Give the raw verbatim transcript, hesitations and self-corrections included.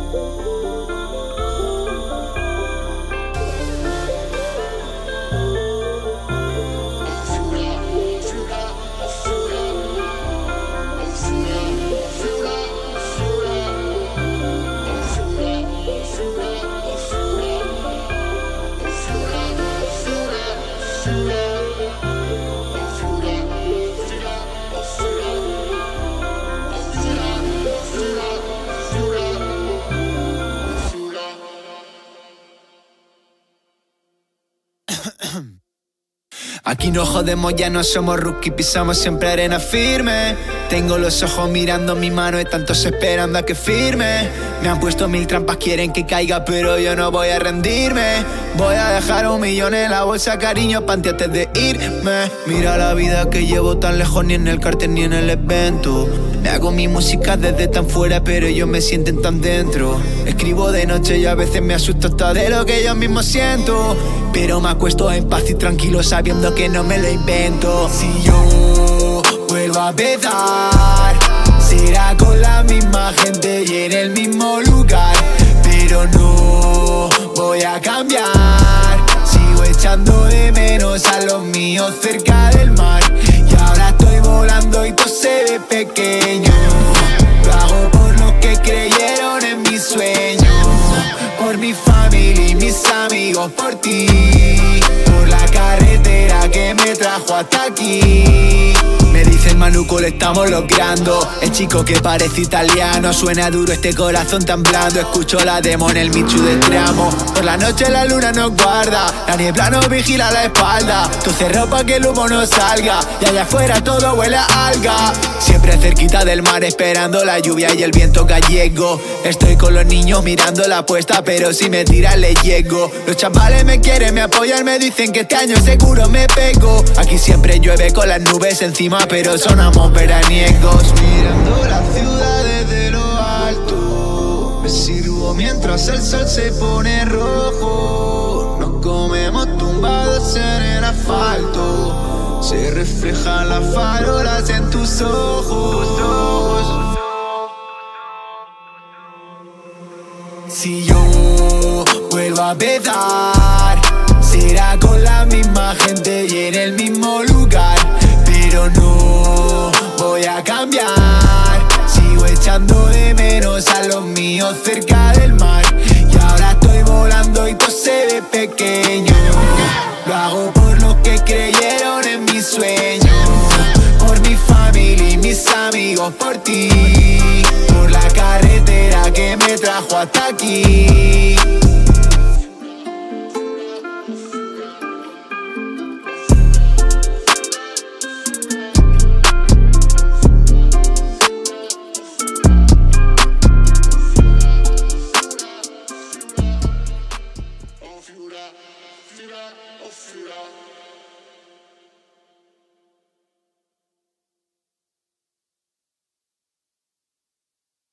Aquí no jodemos, ya no somos rookie, pisamos siempre arena firme. Tengo los ojos mirando mi mano y tantos esperando a que firme. Me han puesto mil trampas, quieren que caiga, pero yo no voy a rendirme. Voy a dejar un millón en la bolsa, cariño, panty antes de irme. Mira la vida que llevo tan lejos, ni en el cartel ni en el evento. Me hago mi música desde tan fuera, pero ellos me sienten tan dentro. Escribo de noche y a veces me asusto hasta de lo que yo mismo siento. Pero me acuesto en paz y tranquilo sabiendo que no me lo invento. Si yo vuelvo a empezar, será con la misma gente y en el mismo lugar. Pero no voy a cambiar, sigo echando de menos a los míos cerca del mar. Y ahora estoy volando y todo se ve pequeño. Lo hago por los que creyeron en mi sueño, por mi familia y mis amigos, por ti, por la carretera que me trajo hasta aquí. Me dicen Manuco, lo estamos logrando. El chico que parece italiano, suena duro este corazón tan blando. Escucho la demo en el Michu del tramo. Por la noche la luna nos guarda, la niebla nos vigila la espalda. Tú cerró pa' que el humo no salga, y allá afuera todo huele a alga. Siempre cerquita del mar esperando la lluvia y el viento gallego. Estoy con los niños mirando la puesta, pero si me tiran le llego. Los chavales me quieren, me apoyan, me dicen que este año seguro me pego. Aquí siempre llueve con las nubes encima, pero sonamos veraniegos. Mirando la ciudad desde lo alto, me sirvo mientras el sol se pone rojo. Nos comemos tumbados en el asfalto, se reflejan las farolas en tus ojos. Si yo vuelvo a empezar, será con la misma gente y en el mismo lugar. Pero no voy a cambiar, sigo echando de menos a los míos cerca del mar. Y ahora estoy volando y todo se ve pequeño. Lo hago por los que creyeron en mi sueño, por mi familia y mis amigos, por ti, por la carretera que me trajo hasta aquí. Fura, fura, fura.